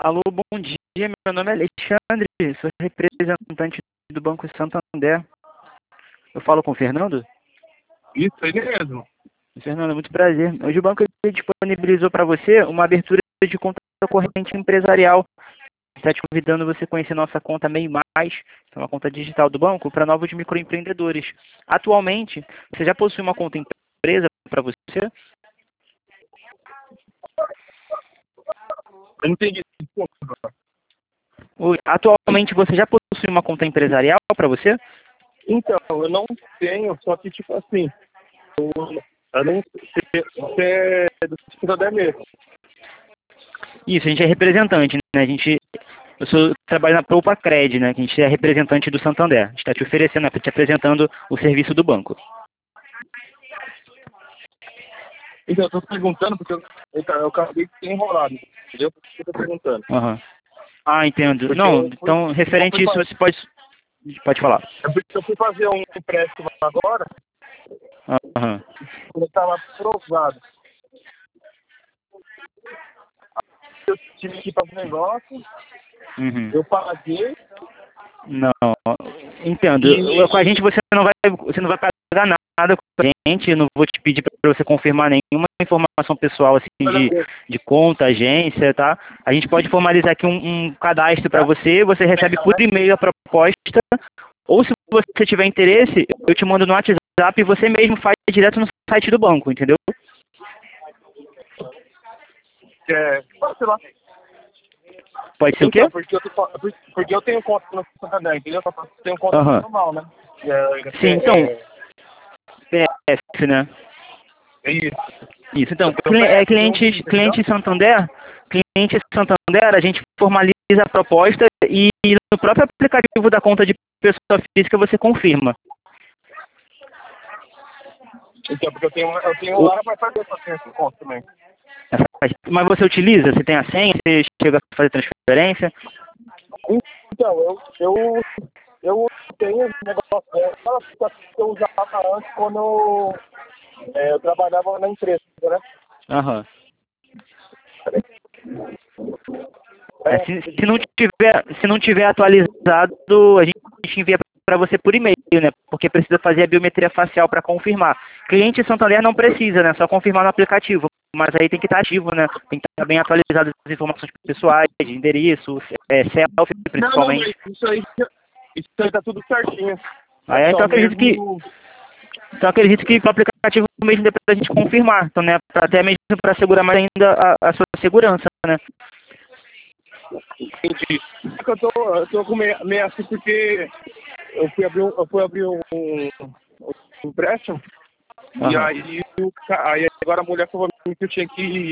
Alô, bom dia. Meu nome é Alexandre, sou representante do Banco Santander. Eu falo com o Fernando? Isso aí mesmo. Fernando, muito prazer. Hoje o banco disponibilizou para você uma abertura de conta corrente empresarial. Está te convidando você a conhecer nossa conta MEI+, que é uma conta digital do banco, para novos microempreendedores. Atualmente, você já possui uma conta empresa para você? Eu não entendi. Atualmente, você já possui uma conta empresarial para você? Então, eu não tenho, só que tipo assim, eu não sei, você é do Santander mesmo. Isso, a gente é representante, né? Eu trabalho na Propacred, né? Que a gente é representante do Santander. A gente está te oferecendo, né, te apresentando o serviço do banco. Então, eu tô perguntando porque eu acabei de ser enrolado, entendeu? Por isso que eu tô perguntando. Uhum. Ah, entendo. Porque Não, então, referente a isso, você pode falar. eu fui fazer um empréstimo agora, Aham. quando eu estava aprovado. Eu tive que ir para o negócio, Uhum. eu paguei Não, entendo. e Com a gente você não vai pagar nada com a gente. Eu não vou te pedir para você confirmar nenhuma informação pessoal assim de conta, agência, tá? A gente pode formalizar aqui um cadastro para você. Você recebe por e-mail a proposta. Ou se você tiver interesse, eu te mando no WhatsApp e você mesmo faz direto no site do banco, entendeu? sei lá. Pode ser o quê? Então, porque eu tenho conta no Santander, entendeu? Eu só tenho conta Aham. normal, né? Sim, então, PF, né? É isso. Isso, então, Eu tenho PF, tenho um clientes, BIM, entendeu? cliente Santander, a gente formaliza a proposta e no próprio aplicativo da conta de pessoa física você confirma. Então, porque eu tenho hora para fazer essa conta também. Mas você utiliza? Você tem a senha? Você chega a fazer transferência? Então, eu tenho um negócio, aquela situação que eu usava antes quando eu trabalhava na empresa, né? Aham. Se não tiver atualizado, a gente envia para você por e-mail, né? Porque precisa fazer a biometria facial para confirmar. Cliente Santander não precisa, né? Só confirmar no aplicativo. Mas aí tem que estar ativo, né? Tem que estar bem atualizado as informações pessoais, de endereço, selfie Não, principalmente. mas isso aí tá tudo certinho. É Aí, só então mesmo. acredito que o aplicativo mesmo dê pra gente confirmar. Então, né? Até mesmo para assegurar mais ainda a sua segurança, né? Entendi. É que eu tô com meio assim porque eu fui abrir um empréstimo e Aham. aí agora a mulher falou que eu tinha que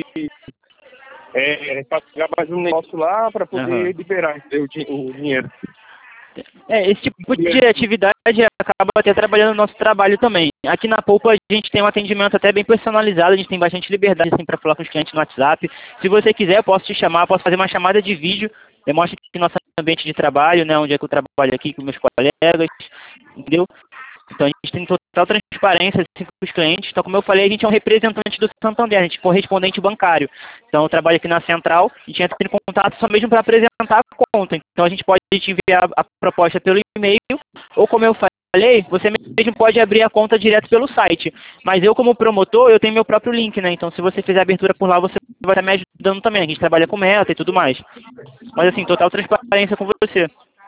pagar mais um negócio lá para Aham. poder liberar o dinheiro. Esse tipo de atividade acaba até trabalhando no nosso trabalho também. Aqui na Poupa a gente tem um atendimento até bem personalizado, a gente tem bastante liberdade assim, para falar com os clientes no WhatsApp. Se você quiser, eu posso te chamar, posso fazer uma chamada de vídeo, demonstra aqui nosso ambiente de trabalho, né, onde é que eu trabalho aqui com meus colegas, entendeu? Então a gente tem total transparência assim, com os clientes. Então, como eu falei, a gente é um representante do Santander, a gente é correspondente bancário. Então eu trabalho aqui na central, a gente entra em contato só mesmo para apresentar a conta. Então a gente pode te enviar a proposta pelo e-mail, ou como eu falei, você mesmo pode abrir a conta direto pelo site. Mas eu, como promotor, eu tenho meu próprio link, né? Então se você fizer a abertura por lá, você vai estar me ajudando também. A gente trabalha com meta e tudo mais. Mas assim, total transparência com você.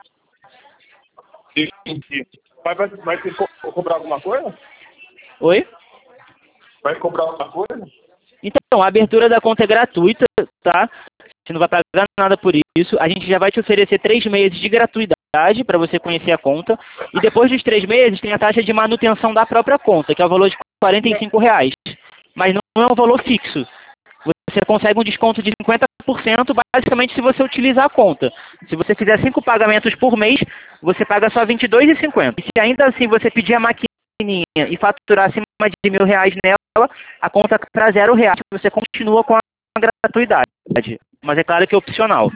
Entendi. Vai ter que cobrar alguma coisa? Oi? Vai cobrar alguma coisa? Então, a abertura da conta é gratuita, tá? Você não vai pagar nada por isso. A gente já vai te oferecer 3 meses de gratuidade para você conhecer a conta. E depois dos 3 meses tem a taxa de manutenção da própria conta, que é o valor de R$ 45. Mas não é um valor fixo. Você consegue um desconto de 50% basicamente se você utilizar a conta. Se você fizer 5 pagamentos por mês, você paga só R$ 22,50. E se ainda assim você pedir a maquininha e faturar acima de R$ 1.000 nela, a conta para R$ 0. Você continua com a gratuidade. Mas é claro que é opcional.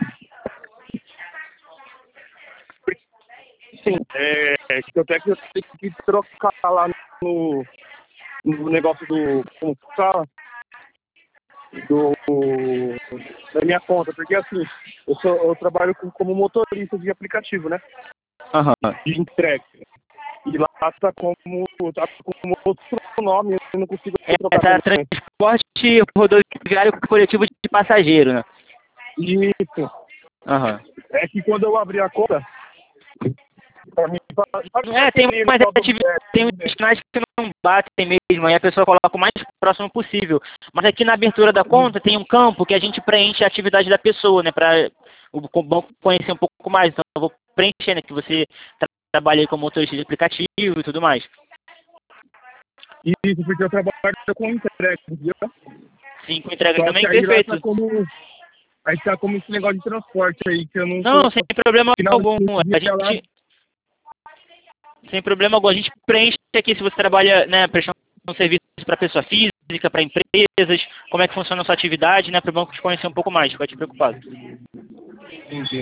Sim, que até que eu tenho que trocar lá no negócio do. Como fala? do, da minha conta, porque assim, eu trabalho como motorista de aplicativo, né? Aham. De entrega. E lá tá como outro nome, eu não consigo trocar Tá também. transporte rodoviário coletivo de passageiro, né? Isso. Aham. É que quando eu abri a conta, pra mim, Tem uns sinais que não batem mesmo, aí a pessoa coloca o mais próximo possível. Mas aqui na abertura da conta tem um campo que a gente preenche a atividade da pessoa, né? Para o banco conhecer um pouco mais. Então eu vou preencher, né? Que você trabalha aí como motorista de aplicativo e tudo mais. Isso, porque eu trabalho com entrega, entendeu? Sim, com entrega Só também, que aí lá perfeito. tá como esse negócio de transporte aí, que eu não Não, sem problema final algum. do A dia lá. gente, sem problema algum, a gente preenche aqui se você trabalha, né, prestando um serviço para pessoa física, para empresas, como é que funciona a sua atividade, né, para o banco te conhecer um pouco mais, fica te preocupado. Entendi.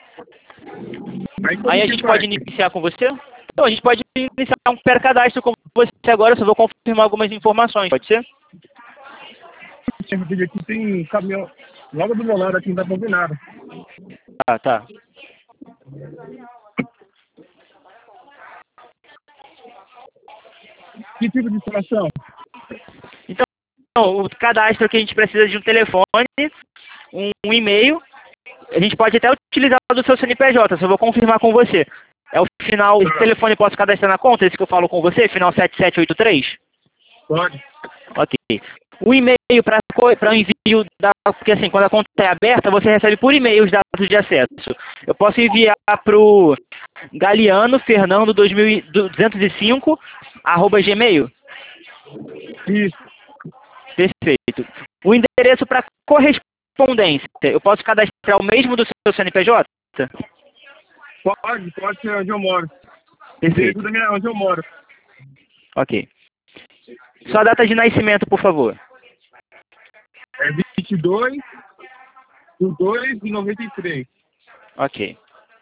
Aí Aí como a que gente faz? pode iniciar com você? Então, a gente pode iniciar um pré-cadastro com você agora, eu só vou confirmar algumas informações, pode ser? Aqui tem um caminhão logo do meu lado, aqui não dá pra ouvir nada. Ah, tá. Que tipo de situação? Então, o cadastro que a gente precisa de um telefone, um e-mail, a gente pode até utilizar o do seu CNPJ, só vou confirmar com você. É o final, esse telefone posso cadastrar na conta, esse que eu falo com você, final 7783? Pode. Ok. O e-mail para o envio porque assim, quando a conta é aberta, você recebe por e-mail os dados de acesso. Eu posso enviar para o Galeano Fernando 205 @gmail. Isso. Perfeito. O endereço para correspondência, eu posso cadastrar o mesmo do seu CNPJ? Pode ser onde eu moro. Perfeito. Onde eu moro. Ok. Sua data de nascimento, por favor. É 22/2/93. Ok.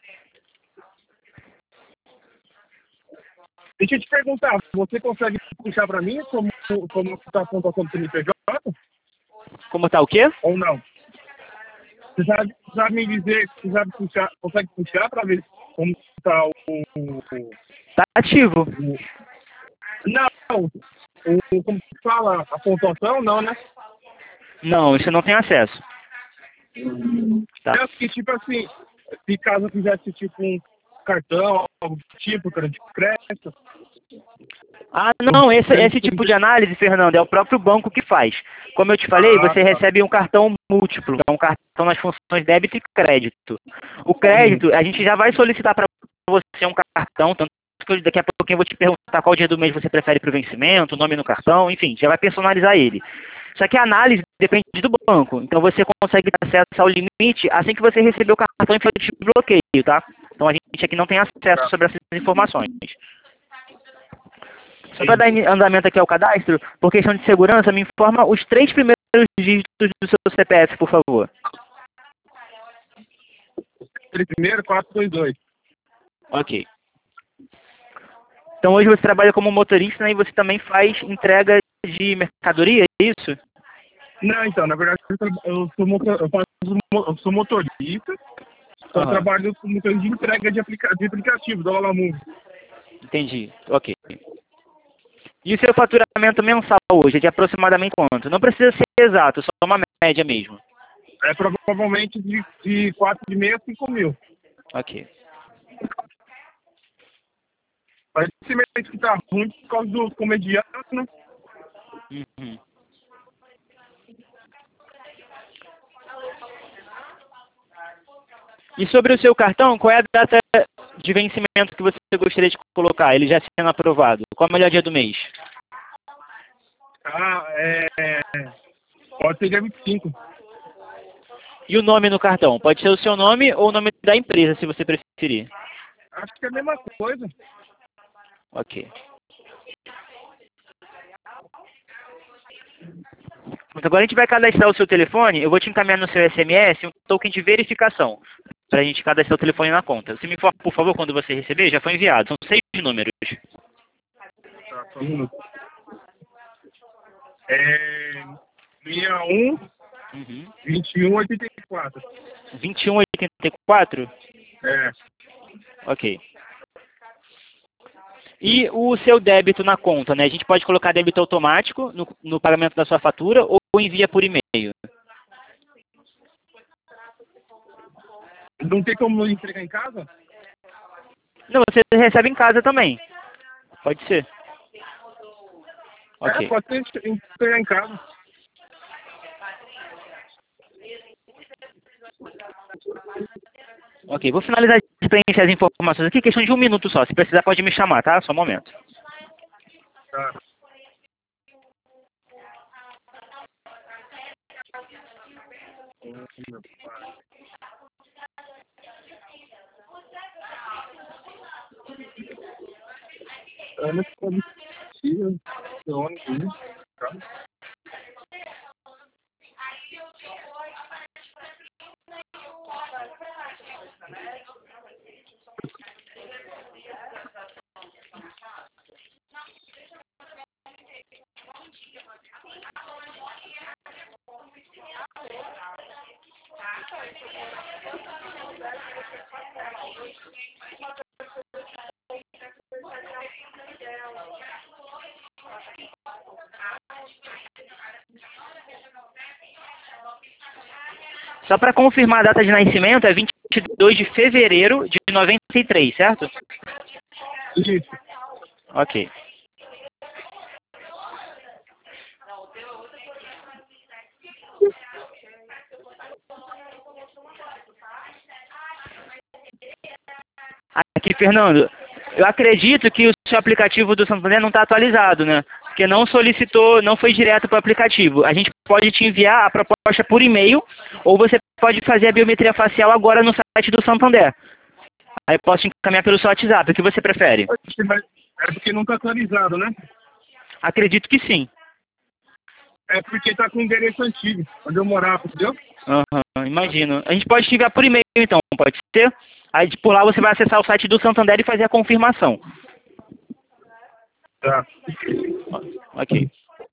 Deixa eu te perguntar, você consegue puxar para mim como está a pontuação do CNPJ Como tá o quê? ou não? Você sabe me dizer, você sabe puxar, consegue puxar para ver como está Tá ativo. Não, como se fala, a pontuação não, né? Não, isso não tem acesso. Tá. É que, tipo assim, se caso eu fizesse tipo um cartão, algo do tipo, cara, de crédito. Ah, não, esse tipo de análise, Fernando, é o próprio banco que faz. Como eu te falei, você Tá. recebe um cartão múltiplo, é um cartão nas funções débito e crédito. O crédito, a gente já vai solicitar para você um cartão, tanto que daqui a pouquinho eu vou te perguntar qual dia do mês você prefere para o vencimento, o nome no cartão, enfim, já vai personalizar ele. Só que a análise depende do banco, então você consegue ter acesso ao limite assim que você receber o cartão e de bloqueio, tá? Então a gente aqui não tem acesso sobre essas informações. Só para dar andamento aqui ao cadastro, por questão de segurança, me informa os 3 primeiros dígitos do seu CPF, por favor. Primeiro, 422. Ok. Então hoje você trabalha como motorista, né, e você também faz entrega de mercadoria, é isso? Não, então, na verdade, eu sou motorista, só trabalho com motorista de entrega de aplicativo, da Lalamove. Entendi. Ok. E o seu faturamento mensal hoje é de aproximadamente quanto? Não precisa ser exato, só uma média mesmo. É provavelmente de 4,5 a 5 mil. Ok. Mas esse mês que tá ruim por causa do comediante, né? Uhum. E sobre o seu cartão, qual é a data de vencimento que você gostaria de colocar? Ele já sendo aprovado. Qual é o melhor dia do mês? Pode ser dia 25. E o nome no cartão? Pode ser o seu nome ou o nome da empresa, se você preferir. Acho que é a mesma coisa. Ok. Mas agora a gente vai cadastrar o seu telefone. Eu vou te encaminhar no seu SMS um token de verificação para a gente cadastrar o telefone na conta. Você me informa, por favor, quando você receber? Já foi enviado. São 6 números. Tá, só um minuto. 61 Uhum. 2184. 21,84? É. Ok. E o seu débito na conta, né? A gente pode colocar débito automático no pagamento da sua fatura ou envia por e-mail? Não tem como entregar em casa? Não, você recebe em casa também. Pode ser. É, Ok. pode ser entregar em casa. Ok, vou finalizar de preencher as informações aqui, questão de 1 minuto só. Se precisar, pode me chamar, tá? Só um momento. Tá. Ana Policia, ônibus, tá? Só para confirmar a data de nascimento, é 22 de fevereiro de 93, certo? Isso. Ok. Aqui, Fernando, eu acredito que o seu aplicativo do Santander não está atualizado, né? Porque não solicitou, não foi direto para o aplicativo. A gente pode te enviar a proposta por e-mail ou você pode fazer a biometria facial agora no site do Santander. Aí eu posso te encaminhar pelo seu WhatsApp. O que você prefere? Mas é porque não tá atualizado, né? Acredito que sim. É porque tá com o endereço antigo, onde eu morava, entendeu? Aham, imagino. A gente pode te enviar por e-mail, então, pode ser? Aí por lá você vai acessar o site do Santander e fazer a confirmação. Tá. Ok.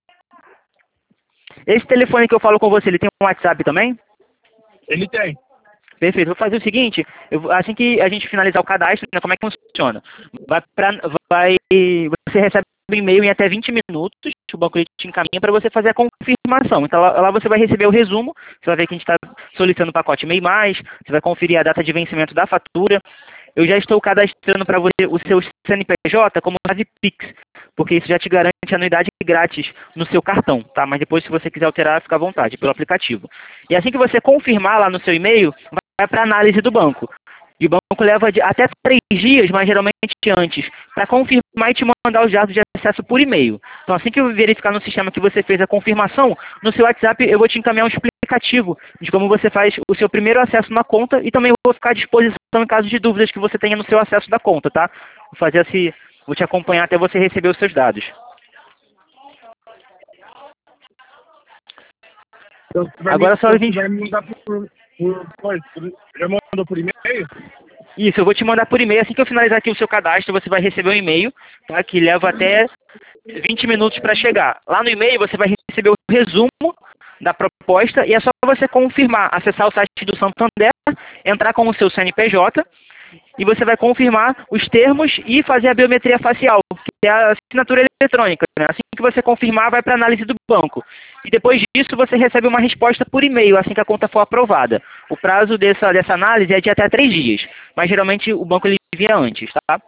Esse telefone que eu falo com você, ele tem um WhatsApp também? Ele tem. Perfeito. Vou fazer o seguinte, assim que a gente finalizar o cadastro, né, como é que funciona? Você recebe um e-mail em até 20 minutos, o banco ele te encaminha para você fazer a confirmação. Então lá você vai receber o resumo, você vai ver que a gente está solicitando o pacote MEI+, você vai conferir a data de vencimento da fatura. Eu já estou cadastrando para você o seu CNPJ como chave Pix, porque isso já te garante anuidade grátis no seu cartão, tá? Mas depois, se você quiser alterar, fica à vontade pelo aplicativo. E assim que você confirmar lá no seu e-mail, vai para análise do banco. E o banco leva até 3 dias, mas geralmente antes, para confirmar e te mandar os dados de acesso por e-mail. Então, assim que eu verificar no sistema que você fez a confirmação, no seu WhatsApp eu vou te encaminhar um explicativo de como você faz o seu primeiro acesso na conta e também vou ficar à disposição em caso de dúvidas que você tenha no seu acesso da conta, tá? Vou te acompanhar até você receber os seus dados. Então, Agora só a você gente... vai me mandar já mandou por e-mail? Isso, eu vou te mandar por e-mail. Assim que eu finalizar aqui o seu cadastro, você vai receber um e-mail, tá? Que leva até 20 minutos para chegar. Lá no e-mail você vai receber o resumo da proposta e é só você confirmar, acessar o site do Santander, entrar com o seu CNPJ e você vai confirmar os termos e fazer a biometria facial, que é a assinatura eletrônica, né? Assim que você confirmar, vai para a análise do banco. E depois disso, você recebe uma resposta por e-mail, assim que a conta for aprovada. O prazo dessa análise é de até 3 dias, mas geralmente o banco ele envia antes, tá?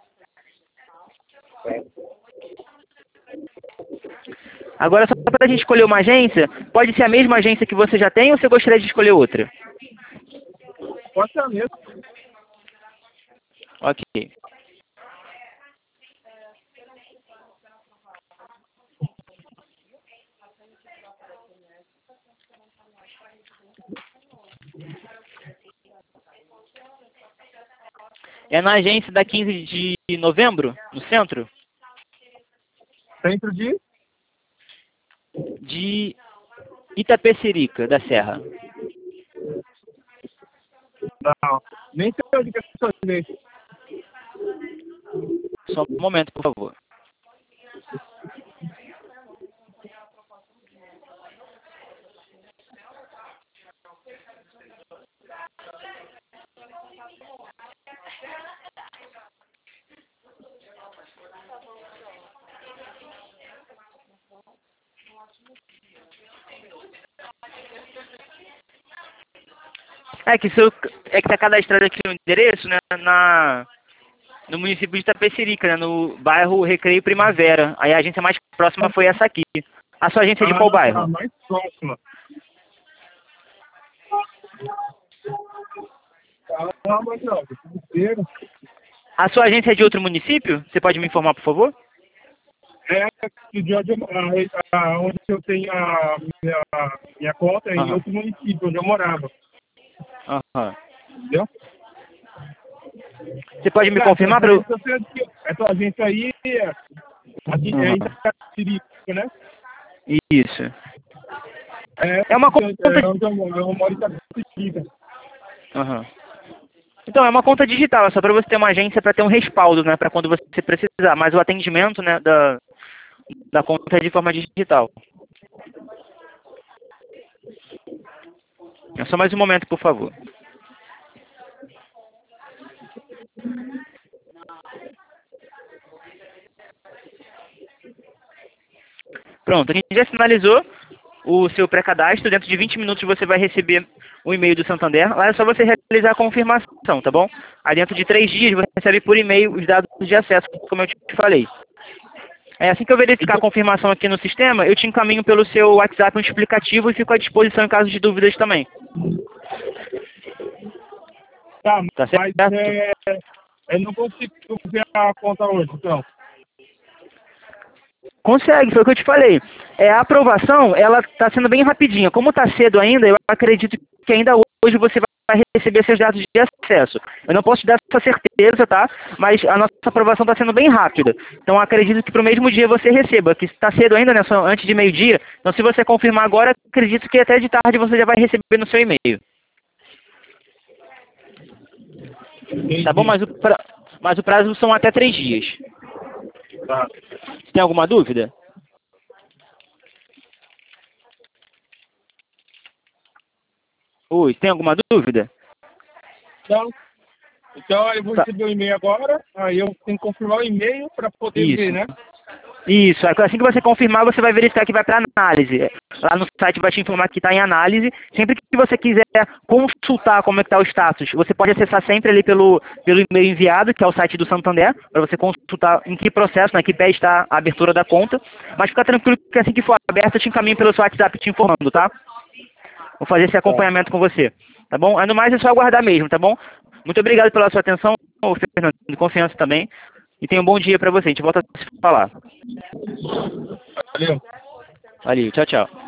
Agora, só para a gente escolher uma agência, pode ser a mesma agência que você já tem ou você gostaria de escolher outra? Pode ser mesmo. Ok. É na agência da 15 de novembro, no centro? Centro De Itapecerica, da Serra. Não, nem sei onde que é essa agência. Só um momento, por favor. É que, tá cadastrado aqui o endereço, né, no município de Itapecerica, né, no bairro Recreio Primavera. Aí a agência mais próxima foi essa aqui. A sua agência é de qual A bairro? mais próxima. Ah, mas não, inteiro. A sua agência é de outro município? Você pode me informar, por favor? É de onde onde eu tenho a minha conta é em Aham. outro município, onde eu morava. Aham. Entendeu? Você pode me confirmar para eu... Essa agência aí é Aham. Itapecerica, né? Isso. É, É uma conta... onde eu moro em Itapecerica. Aham. Então, é uma conta digital, é só para você ter uma agência para ter um respaldo, né, para quando você precisar. Mas o atendimento, né, da conta é de forma digital. É só mais um momento, por favor. Pronto, a gente já finalizou o seu pré-cadastro. Dentro de 20 minutos você vai receber o e-mail do Santander. Lá é só você realizar a confirmação, tá bom? Aí dentro de 3 dias você recebe por e-mail os dados de acesso, como eu te falei. É assim que eu verificar a confirmação aqui no sistema, eu te encaminho pelo seu WhatsApp um explicativo e fico à disposição em caso de dúvidas também. Tá, Tá mas certo? eu não consigo ver a conta hoje, então. Consegue, foi o que eu te falei. A aprovação, ela está sendo bem rapidinha. Como está cedo ainda, eu acredito que ainda hoje você vai receber seus dados de acesso. Eu não posso te dar essa certeza, tá? Mas a nossa aprovação está sendo bem rápida. Então eu acredito que para o mesmo dia você receba, que está cedo ainda, né? Só antes de meio-dia. Então se você confirmar agora, acredito que até de tarde você já vai receber no seu e-mail. Tá bom? Entendi. Mas o prazo são até 3 dias. Tá. Você tem alguma dúvida? Oi, tem alguma dúvida? Então eu vou Tá. receber o e-mail agora, aí eu tenho que confirmar o e-mail para poder ver, Isso. né? Isso. Assim que você confirmar, você vai verificar que vai para análise. Lá no site vai te informar que está em análise. Sempre que você quiser consultar como é que está o status, você pode acessar sempre ali pelo e-mail enviado, que é o site do Santander, para você consultar em que processo, né, que pé está a abertura da conta. Mas fica tranquilo que assim que for aberto, eu te encaminho pelo seu WhatsApp te informando, tá? Vou fazer esse Tá. acompanhamento com você. Tá bom? Aí no mais é só aguardar mesmo, tá bom? Muito obrigado pela sua atenção, Fernando, de confiança também. E tenha um bom dia para você. A gente volta a se falar. Valeu. Valeu, tchau, tchau.